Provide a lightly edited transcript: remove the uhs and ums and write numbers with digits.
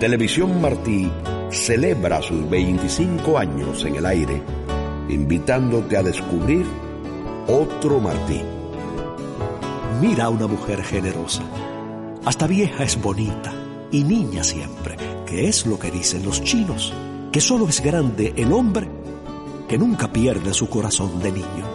Televisión Martí celebra sus 25 años en el aire, invitándote a descubrir otro Martí. Mira a una mujer generosa. Hasta vieja es bonita y niña siempre, que es lo que dicen los chinos, que solo es grande el hombre que nunca pierde su corazón de niño.